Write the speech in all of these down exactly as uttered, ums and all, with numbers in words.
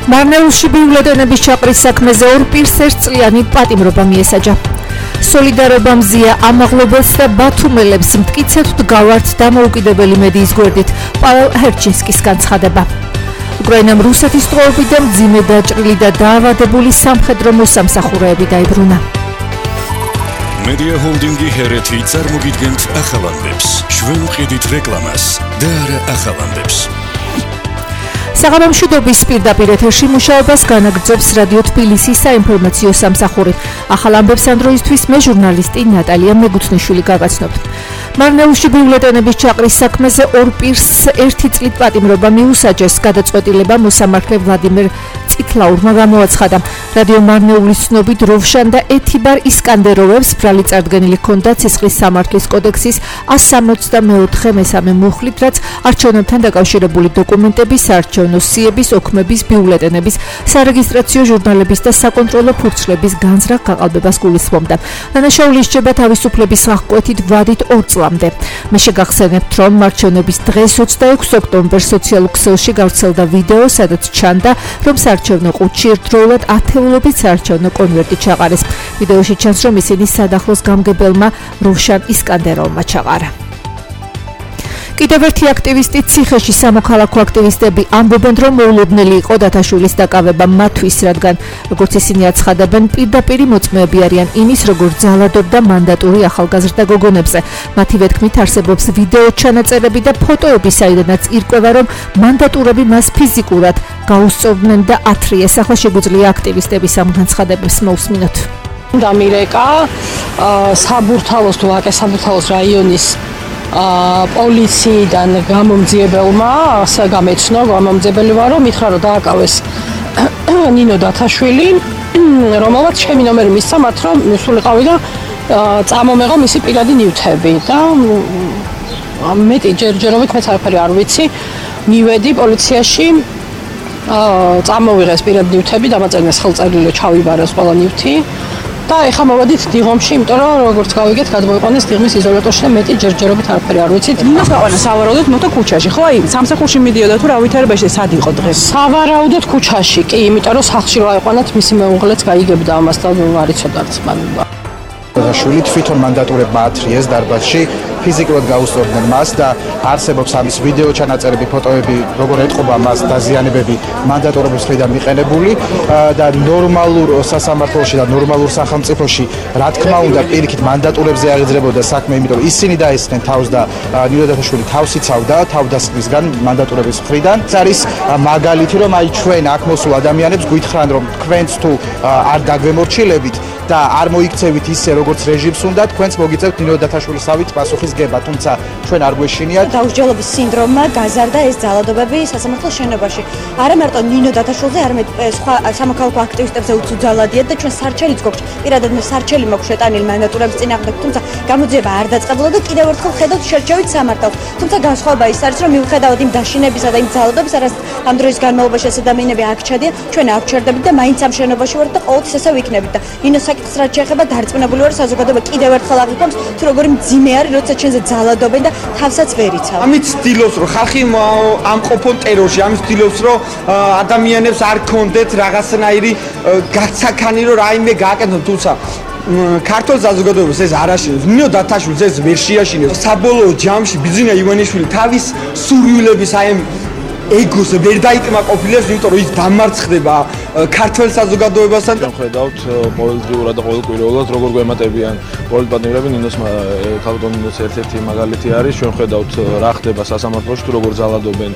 მარნეულში ბიულეტენების ჩაყრის საქმეზე ორ პირს ერთწლიანი პატიმრობა მიესაჯა. სოლიდარობა მზია ამაღლობელს და ბათუმელებს მტკიცედ დგავართ დამოუკიდებელი მედიის გვერდით პაველ ჰერჩინსკის განცხადება. უკრაინამ რუსეთის ტყვეობიდან მძიმე დაჭრილი და დაავადებული სამხედრო მოსამსახურეები დაიბრუნა. მედია ჰოლდინგი ჰერეთი წარმოგიდგენთ ახალანდებს. ჩვენ ვყიდით რეკლამას და არა ახალანდებს. საღამომშვიდობის პირდაპირ ეთერში მუშაობას განაგრძობს რადიო თბილისის საინფორმაციო სამსახური. ახალ ამბებს ამ დროისთვის მე ჟურნალისტი ნატალია მეგუთნიშვილი გაგაცნობთ. მარნეულში ბიულეტენების ჩაყრის საქმეზე ორ პირს ერთი წლით პატიმრობა მიუსაჯეს. გადაწყვეტილება მოსამართლე ვლადიმერ წითლაურმა გამოაცხადა. რადიო მარნეულის ცნობით როვშან და ეთიბარ ისკანდეროვებს ბრალი წარდგენილი ჰქონდა ცისხლის სამართლის კოდექსის one seventy-four მესამე მუხლით, რაც არჩევნებთან დაკავშირებული დოკუმენტების, საარჩევნო სიების, ოქმების, ბიულეტენების, სარეგისტრაციო ჟურნალების და საკონტროლო ფურცლების განზრახ გაყალბებას გულისხმობდა. დანაშაული ისჯება თავისუფლების აღკვეთით ვადით ორ წლამდე. მე შეგახსენებთ, რომ მარჩევნების დღეს ოცდაექვსი ოქტომბერს სოციალურ ქსელში გავრცელდა ვიდეო, სადაც ჩანდა, რომ საარჩევნო ყუთში ერთდროულად ათეულობით საარჩევნო კონვერტი ჩაყარეს. ვიდეოში ჩანს, რომ ისინი სადახლოს გამგებელმა როვშან ისკანდეროვმა ჩაყარა. კიდევ ერთი აქტივისტი ციხეში სამოქალაქო აქტივისტები ამბობენ, რომ მოულოდნელი იყო დათაშვილის დაკავება მათთვის, რადგან როგორც ისინი აცხადებენ, პირდაპირ მოწმეები არიან იმის, როგორ ძალადობდა მანდატური ახალგაზრდა გოგონებზე. მათივე თქმით, არსებობს ვიდეო ჩანაწერები და ფოტოები, საიდანაც ირკვევა, რომ მანდატურები მას ფიზიკურად გაუსწორდნენ და ათრიეს. ახლა შეგვიძლია აქტივისტების ამ განცხადებებს მოусმინოთ. დამირეკა საბურთალოს თუ ვაკე საბურთალოს რაიონის პოლიციიდან გამომძიებელმა გამეცნო გამომძიებელი ვარ, რომ მითხრა, რომ დააკავეს ნინო დათაშვილი, რომელმაც ჩემი ნომერი მისცა, მათ რომ მისულიყავი და წამომეღო მისი პირადი ნივთები და მეტი ჯერჯერობით მეც არაფერი არ ვიცი, მივედი პოლიციაში, წამოვიღეს პირადი ნივთები, დამაწერეს ხელწერილი, ჩავიბარეს ყველა ნივთი. და ეხლა მოვედით დიღომში, იმიტომ რომ როგორც გავიგეთ, გადმოიყვანეს დიღმის იზოლატორში და მეტი ჯერჯერობით არაფერი არ ვიცით. ნინოს გაყვანა სავარაუდოდ მოტო ქუჩაში, ხო? აი, სამსახურში მიდიოდა თუ რა ვითარებაში სად იყო დღეს? სავარაუდოდ ქუჩაში, კი, იმიტომ რომ სახლში რა აიყვანათ, მისი მეუღლეც გაიგებდა ამას და არ იცოდა არც მან. შვილი თვითონ მანდატურებმა ათრიეს დარბაზში, ფიზიკურად გაუსწორდნენ მას და არსებობს ამის ვიდეო ჩანაწერები, ფოტოები, როგორ ეტყობა მას დაზიანებები მანდატურების მხრიდან მიყენებული და ნორმალურ სასამართლოში და ნორმალურ სახელმწიფოში, რა თქმა უნდა, პირიქით მანდატურებზე აღიძრებოდა საქმე, იმიტომ რომ ისინი დაესწრნენ თავს და ნინო დათაშვილი თავს იცავდა თავდასხმისგან მანდატურების მხრიდან. ეს არის მაგალითი, რომ აი ჩვენ აქ მოსულ ადამიანებს გვითხრან, რომ თქვენც თუ არ დაგვემორჩილებით და არ მოიქცევით ისე როგორც რეჟიმს უნდა, თქვენც მოგიწევთ ნინო დათაშვილისავით პასუხისგება, თუმცა ჩვენ არ გვეშინიათ. დაუსჯელობის სინდრომმა გაზარდა ეს ძალადობები სასამართლოს შენობაში. არა მარტო ნინო დათაშვილზე, არამედ სხვა სამოქალაქო აქტივისტებზე უძალადიათ და ჩვენ სარჩელიც გვაქვს. პირადად მე სარჩელი მაქვს შეტანილი მანდატურების წინააღმდეგ, თუმცა გამოძიება არ დაწყებულა და კიდევ ერთხელ ხედავთ შერჩევით სამართალს. თუმცა განსხვავება ის არის, რომ მიუხედავად იმ დაშინებისა და იმ ძალადობის, რაც ამ დროის განმავლობაში ეს ადამიანები აქ ჩადიან, ჩვენ არ ჩერდებით და მაინც ამ შენობაში ვართ და ყოველთვის ესე ვიქნებით და ნინო საკითხს რაც შეეხება დარწმუნებული ვარ, საზოგადოება კიდევ ერთხელ აღიქვამს, თუ როგორი მძიმე არის, როცა ჩვენზე ძალადობენ და თავსაც ვერ იცავ. ამით ცდილობს, რომ ხალხი ამყოფონ ტერორში, ამით ცდილობს, რომ ადამიანებს არ კონდეთ რაღაცნაირი გაცაქანი, რომ რაიმე გააკეთონ, თუმცა ქართულ საზოგადოებას ეს არ აშინებს. ნინო დათაშვილს ეს ვერ შეაშინებს. საბოლოო ჯამში ბიძინა ივანიშვილი თავის სურვილების აი ეგოს ვერ დაიტმა ყოფილებს, იმიტომ რომ ის დამარცხდება ქართულ საზოგადოებასთან. ხედავთ პოლიტიკურად და ყოველკვირეულად როგორ გვემატებიან პოლიტპატიმრები. ნინოს ქალბატონ ნინოს ერთ-ერთი მაგალითი არის. ჩვენ ხედავთ რა ხდება სასამართლოში, თუ როგორ ძალადობენ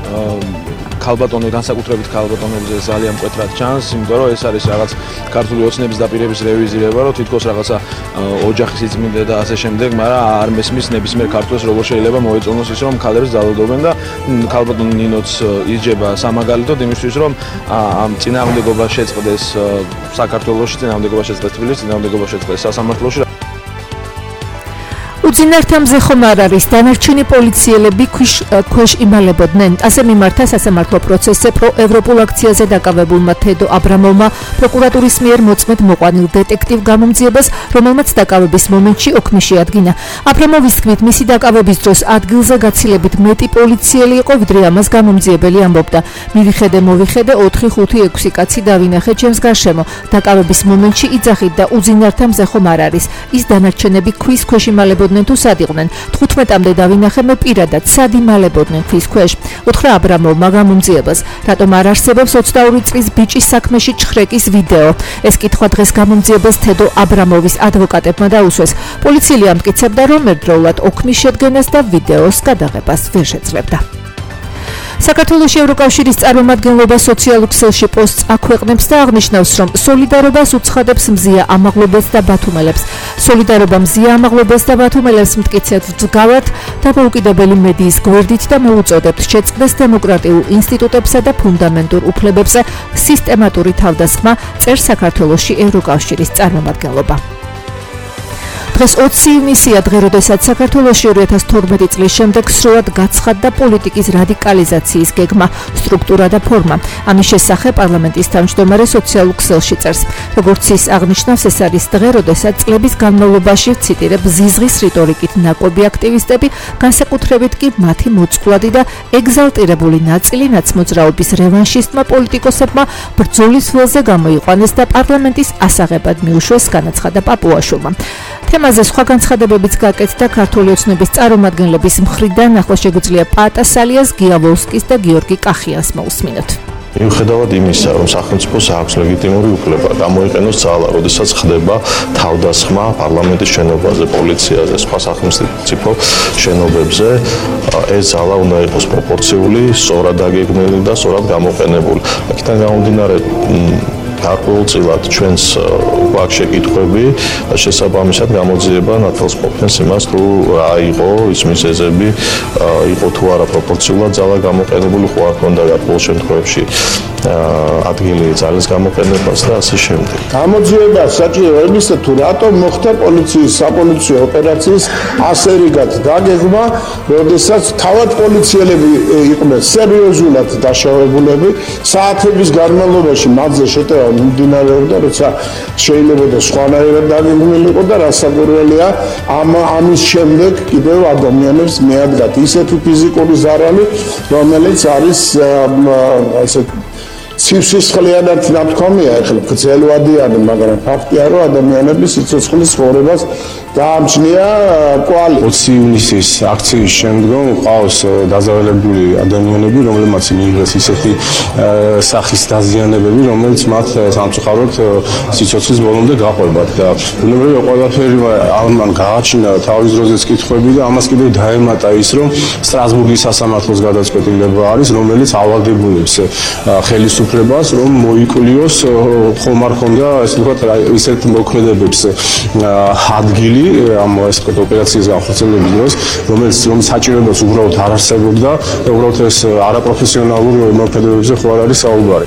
ქალბატონი, განსაკუთრებით ქალბატონებზე ძალიან მკვეთრად ჩანს, იმიტომ რომ ეს არის რაღაც ქართული ოცნების დაპირების რევიზირება, რომ თითქოს რაღაცა ოჯახის იწმინდა და ასე შემდეგ, მაგრამ არ მესმის ნებისმიერ ქართველს როგორ შეიძლება მოეწონოს ის, რომ ქალებს ძალადობენ და ქალბატონ ნინოც ისჯება სამაგალითოდ იმისთვის, რომ ამ წინააღმდეგობა შეწყდეს საქართველოში, წინააღმდეგობა შეწყდეს თბილისში, წინააღმდეგობა შეწყდეს სასამართლოში. უძინართამზე ხომ არ არის დანარჩენი პოლიციელები ქვეშ იმალებოდნენ. ასე მიმართა სასამართლო პროცესზე პროევროპულ აქციაზე დაკავებულმა თედო აბრამოვმა პროკურატურის მიერ მოწმედ მოყვანილ დეტექტივ გამომძიებას, რომელმაც დაკავების მომენტში ოქმი შეადგინა. აბრამოვის თქმით, მისი დაკავების დროს ადგილზე გაცილებით მეტი პოლიციელი იყო, ვიდრე ამას გამომძიებელი ამბობდა. მივიხედე, მოვიხედე, ოთხი, ხუთი, ექვსი კაცი დავინახე ჩემს გარშემო. დაკავების მომენტში იძახით და უძინართამზე ხომ არ არის. ის დანარჩენები ქვის ქვეშ იმალებოდნენ თუ სად იყვნენ. თხუთმეტამდე დავინახე მე პირადად, სად იმალებოდნენ ქვის ქვეშ. უთხრა აბრამოვმა გამომძიებას, რატომ არ არსებობს ოცდაორი წლის ბიჭის საქმეში ჩხრეკის ვიდეო. ეს კითხვა დღეს გამომძიებას თედო აბრამოვის ადვოკატებმა დაუსვეს. პოლიციელი ამტკიცებდა, რომ ერთდროულად ოქმის შედგენას და ვიდეოს გადაღებას ვერ შეძლებდა. საქართველოს ევროკავშირის წარმომადგენლობა სოციალურ ქსელში პოსტს აქვეყნებს და აღნიშნავს, რომ სოლიდარობას უცხადებს მზია ამაღლობელს და ბათუმელებს. სოლიდარობა მზია ამაღლობელს და ბათუმელებს მტკიცებთ ვდგავართ დამოუკიდებელი მედიის გვერდით და მოუწოდებთ შეწყდეს დემოკრატიულ ინსტიტუტებსა და ფუნდამენტურ უფლებებზე სისტემატური თავდასხმა, წერს საქართველოში ევროკავშირის წარმომადგენლობა. დღეს ოცი ივნისია, დღე, როდესაც საქართველოში ორი ათას თორმეტი წლის შემდეგ სრულად გაცხადდა პოლიტიკის რადიკალიზაციის გეგმა, სტრუქტურა და ფორმა. ამის შესახებ პარლამენტის თავმჯდომარე სოციალურ ქსელში წერს. როგორც ის აღნიშნავს, ეს არის დღე, როდესაც წლების განმავლობაში, ციტირებ, ზიზღის რიტორიკით ნაკვები აქტივისტები, განსაკუთრებით კი მათი მოწყვლადი და ეგზალტირებული ნაწილი ნაცმოძრაობის რევანშისტმა პოლიტიკოსებმა ბრძოლის ველზე გამოიყვანეს და პარლამენტის ასაღებად მიუშვეს, განაცხადა პაპუაშვილმა. თემაზე სხვა განცხადებებიც გაკეთდა ქართული ოცნების წარმომადგენლების მხრიდან, ახლა შეგვიძლია პაატა სალიას, გია ვოლსკის და გიორგი კახიანს მოусმინოთ. მიუხედავად იმისა, რომ სახელმწიფოს აქვს ლეგიტიმური უფლება გამოიყენოს ძალა, როდესაც ხდება თავდასხმა პარლამენტის შენობაზე, პოლიციაზე, სხვა სახელმწიფო შენობებზე, ეს ძალა უნდა იყოს პროპორციული, სწორად დაგეგმილი და სწორად გამოყენებული. აქედან გამომდინარე, გარკვეულწილად ჩვენს გვაქვს შეკითხვები და შესაბამისად გამოძიება ნათელს ყოფნეს იმას, თუ რა იყო ის მიზეზები, იყო თუ არა პროპორციულად ძალა გამოყენებული, ხო არ ქონდა გარკვეულ შემთხვევებში ადგილი ძალის გამოყენებას და ასე შემდეგ. გამოძიება საჭირო იმისა, თუ რატომ მოხდა პოლიციის საპოლიციო ოპერაციის ასე რიგად დაგეგმა, როდესაც თავად პოლიციელები იყვნენ სერიოზულად დაშავებულები, საათების განმავლობაში მათზე შეტევა მიმდინარეობდა, როცა შეიძლება და სხვანაირად დაგეგმილი იყო და რასაკვირველია, ამ ამის შემდეგ კიდევ ადამიანებს მიადგათ ისეთი ფიზიკური ზარალი, რომელიც არის ასე სისხლიანად ნათქვამია, ეხლა გრძელვადიანი, მაგრამ ფაქტია, რომ ადამიანების სიცოცხლის ცხოვრებას დაამჩნია კვალი. ოცი ივნისის აქციის შემდგომ ყავს დაზაველებული ადამიანები, რომლებმაც მიიღეს ისეთი სახის დაზიანებები, რომელიც მათ სამწუხაროდ სიცოცხლის ბოლომდე გაყვებათ და ბუნებრივია ყველაფერი ამან გააჩინა თავის დროზეც კითხვები და ამას კიდევ დაემატა ის, რომ სტრასბურგის სასამართლოს გადაწყვეტილება არის, რომელიც ავალდებულებს ხელისუფლებას, რომ მოიკვლიოს ხომ არ ქონდა ესე ვთქვათ ისეთ მოქმედებებს ადგილი ამ ეს ვთქვათ ოპერაციის განხორციელების დროს, რომელიც რომ საჭიროებას უბრალოდ არ არსებობდა და უბრალოდ ეს არაპროფესიონალურ მოქმედებებზე ხო არ არის საუბარი.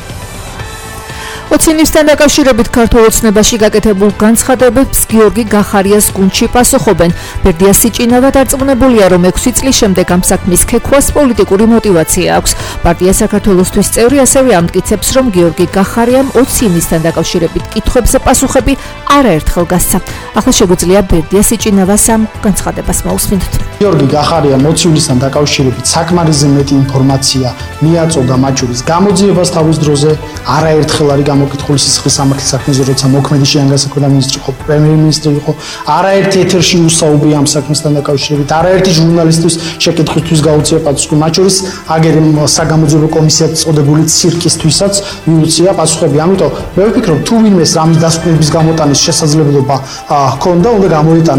ოცი ივნისთან დაკავშირებით ქართულ ოცნებაში გაკეთებულ განცხადებებს გიორგი გახარიას გუნდში პასუხობენ. ბერდია სიჭინავა დარწმუნებულია, რომ ექვსი წლის შემდეგ ამ საქმის ქექვას პოლიტიკური მოტივაცია აქვს. პარტია საქართველოსთვის წევრი ასევე ამტკიცებს, რომ გიორგი გახარიამ ოცი ივნისთან დაკავშირებით კითხვებზე პასუხები არაერთხელ გასცა. ახლა შეგვიძლია ბერდია სიჭინავას ამ განცხადებას მოусმინოთ. გიორგი გახარიამ ოცი ივნისთან დაკავშირებით საკმარისზე მეტი ინფორმაცია მიაწოდა მათ შორის გამოძიებას თავის დროზე, არაერთხელ არის მოკითხული სისხლის სამართლის საქმეზე, როცა მოქმედი შეანგასაკვლედა მინისტრი იყო, პრემიერ-მინისტრი იყო, არაერთი ეთერში უსაუბრია ამ საქმესთან დაკავშირებით, არაერთი ჟურნალისტის შეკითხვისთვის გაუწია პასუხი, მათ შორის აგერ საგამოძიებო კომისიად წოდებული ცირკისთვისაც მიუწია პასუხები. ამიტომ მე ვფიქრობ, თუ ვინმეს რამის დასკვნების გამოტანის შესაძლებლობა ჰქონდა, უნდა გამოეტანა.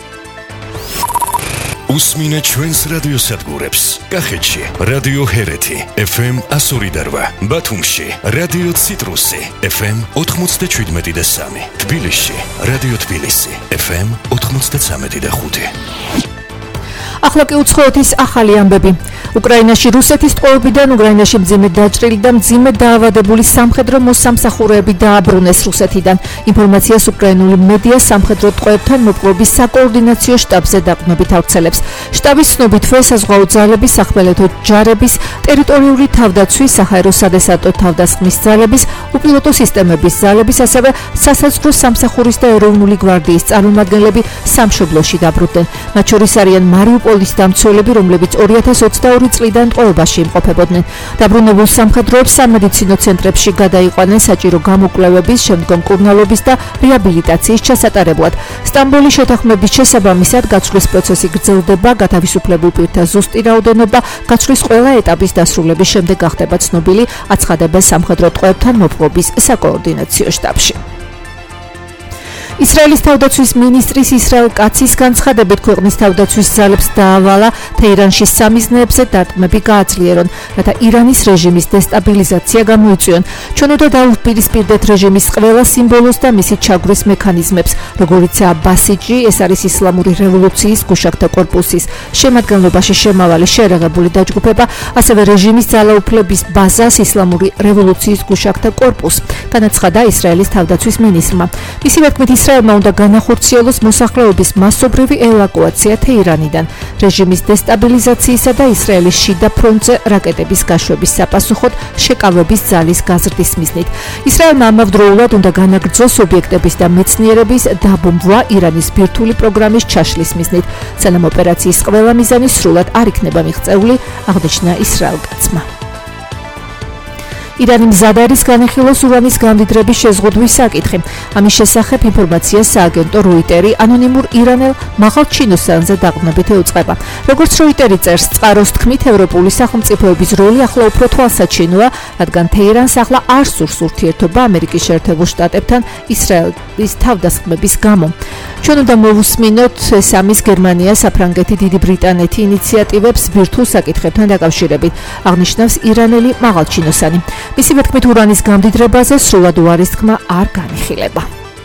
უსმინე ჩვენს რადიოსადგურებს. კახეთში რადიო ჰერეთი ეფ ემ εκατო ორი და რვა, ბათუმში რადიო ციტრუსი ეფ ემ ოთხმოცდაშვიდმეტი და სამი, თბილისში რადიო თბილისი ეფ ემ ოთხმოცდაცამეტი და ხუთი. ახლა კი უცხოეთის ახალი ამბები. უკრაინაში რუსეთის ტყვეობიდან უკრაინაში მძიმე დაჭრილი და მძიმე დაავადებული სამხედრო მოსამსახურეები დააბრუნეს რუსეთიდან. ინფორმაციას უკრაინული მედია სამხედრო ტყვეებთან მოპყრობის საკოორდინაციო შტაბზე დაყრდნობით ავრცელებს. შტაბის ცნობითვე საზღვაო ძალების, სახმელეთო ჯარების, ტერიტორიული თავდაცვის, საჰაერო სადესანტო თავდასხმის ძალების, უპილოტო სისტემების ძალების, ასევე სასაზღვრო სამსახურის და ეროვნული გვარდიის წარმომადგენლები სამშობლოში დაბრუნდნენ. მათ შორის არიან მარიუპოლის დამცველები, რომლებიც ორი ათას ოცდაორი წლიდან ტყვეობაში იმყოფებოდნენ. დაბრუნებულ სამხედროებს სამედიცინო ცენტრებში გადაიყვანენ საჭირო გამოკვლევების, შემდგომ კურნალობის და რეაბილიტაციის ჩასატარებლად. სტამბოლის შეთანხმების შესაბამისად გაცვლის პროცესი გრძელდება, გათავისუფლებულ პირთა ზუსტი რაოდენობა გაცვლის ყველა ეტაპის დასრულების შემდეგ გახდება ცნობილი, აცხადებენ სამხედრო ტყვეებთან მოპყრობის საკოორდინაციო შტაბში. ისრაელის თავდაცვის მინისტრის ისრაელ კაცის განცხადებით ქვეყნის თავდაცვის ძალებს დაავალა თეირანში სამიზნეებზე დარტყმები გააძლიერონ, რათა ირანის რეჟიმის დესტაბილიზაცია გამოიწვიონ. ჩვენ უნდა დავუპირისპირდეთ რეჟიმის ყველა სიმბოლოს და მისი ჩაგვრის მექანიზმებს, როგორიცაა ბასიჯი, ეს არის ისლამური რევოლუციის გუშაგთა კორპუსის შემადგენლობაში შემავალი შეერაღებული დაჯგუფება, ასევე რეჟიმის ძალაუფლების ბაზას ისლამური რევოლუციის გუშაგთა კორპუსს, განაცხადა ისრაელის თავდაცვის მინისტრმა. მისივე თქმით, ისრაელმა უნდა განახორციელოს მოსახლეობის მასობრივი ევაკუაცია თეირანიდან, რეჟიმის დესტაბილიზაციისა და ისრაელის შიდა ფრონტზე რაკეტების გაშვების საპასუხოდ შეკავების ძალის გაზრდის მიზნით. ისრაელმა ამავდროულად უნდა განაგრძოს ობიექტების და მეცნიერების დაბომბვა ირანის ბირთვული პროგრამის ჩაშლის მიზნით, სანამ ოპერაციის ყველა მიზანი სრულად არ იქნება მიღწეული, აღნიშნა ისრაელკაცმა. ირანი მზად არის განიხილოს ურანის გამდიდრების შეზღუდვის საკითხი. ამის შესახებ ინფორმაციას სააგენტო როიტერი ანონიმურ ირანელ მაღალ ჩინოსანზე დაყრდნობით ეუწყება. როგორც როიტერი წერს, წყაროს თქმით, ევროპული სახელმწიფოების როლი ახლა უფრო თვალსაჩინოა, რადგან თეირანს ახლა არ სურს ურთიერთობა ამერიკის შეერთებულ შტატებთან ისრაელის თავდასხმების გამო. ჩვენ უნდა მოვუსმინოთ სამის გერმანია, საფრანგეთი, დიდი ბრიტანეთი ინიციატივებს ბირთვულ საკითხებთან დაკავშირებით, აღნიშნავს ირანელი მაღალჩინოსანი. მისივე თქმით, ურანის გამდიდრებაზე სრულად უარის თქმა არ განიხილება.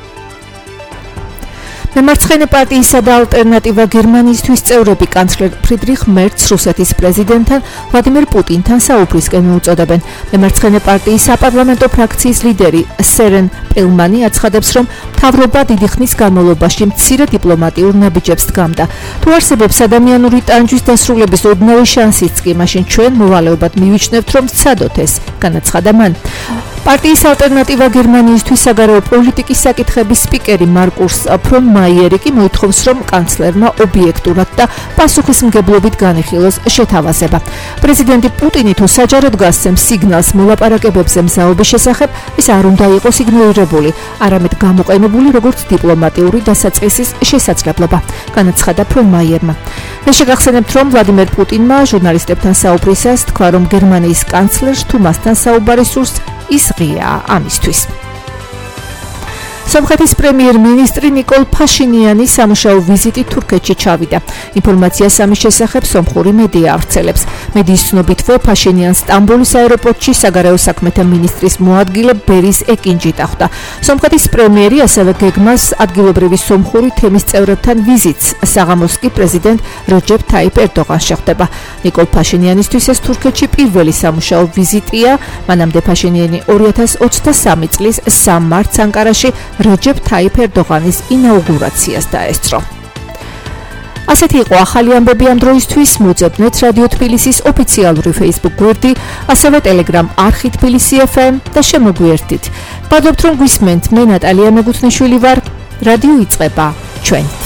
მემარცხენე პარტიისა და ალტერნატივა გერმანიისთვის წევრები კანცლერ ფრიდრიხ მერცს რუსეთის პრეზიდენტთან ვლადიმერ პუტინთან საუბრისკენ მოუწოდებენ. მემარცხენე პარტიის საპარლამენტო ფრაქციის ლიდერი სერენ პელმანი აცხადებს, რომ მთავრობა დიდი ხნის განმავლობაში მცირე დიპლომატიურ ნაბიჯებს დგამდა. თუ არსებობს ადამიანური ტანჯვის დასრულების ოდნავი შანსიც კი, მაშინ ჩვენ მოვალეობად მივიჩნევთ, რომ ვცადოთ ეს, განაცხადა მან. პარტიის ალტერნატივა გერმანიისთვის საგარეო პოლიტიკის საკითხების სპიკერი მარკუს ფრონმაიერი კი მოითხოვს, რომ კანცლერმა ობიექტურად და პასუხისმგებლობით განიხილოს შეთავაზება. პრეზიდენტი პუტინი თუ საჯაროდ გასცემს სიგნალს მოლაპარაკებებზე მზაობის შესახებ, ის არ უნდა იყოს იგნორირებული, არამედ გამოყენებული როგორც დიპლომატიური დასაწყისის შესაძლებლობა, განაცხადა ფრონმაიერმა. მე შეგახსენებთ, რომ ვლადიმერ პუტინმა ჟურნალისტებთან საუბრისას თქვა, რომ გერმანიის კანცლერს თუ მასთან საუბარი სურს, ის ღიაა ამისთვის. სომხეთის პრემიერ-მინისტრი ნიკოლ ფაშინიანი სამუშაო ვიზიტით თურქეთში ჩავიდა. ინფორმაციას ამის შესახებ სომხური მედია ავრცელებს. მედიის ცნობითვე ფაშინიანს სტამბოლის აეროპორტში საგარეო საქმეთა მინისტრის მოადგილე ბერის ეკინჯი დახვდა. სომხეთის პრემიერი ასევე გეგმას ადგილობრივი სომხური თემის წევრებთან ვიზიტს, საღამოს კი პრეზიდენტ რეჯეპ თაიპ ერდოღანს შეხვდება. ნიკოლ ფაშინიანისთვის ეს თურქეთში პირველი სამუშაო ვიზიტია. მანამდე ფაშინიანი ორი ათას ოცდასამი წლის სამი მარტს ანკარაში რეჯეპ თაიპ ერდოღანის ინაუგურაციას დაესწრო. ასეთი იყო ახალი ამბები ამ დროისთვის. მოძებნეთ რადიო თბილისის ოფიციალური Facebook გვერდი, ასევე Telegram არხი თბილისი ეფ ემ და შემოგვიერთდით. ვადობთ, რომ გვისმენთ. მე ნატალია მეგუთნიშვილი ვარ. რადიო იწყება ჩვენ.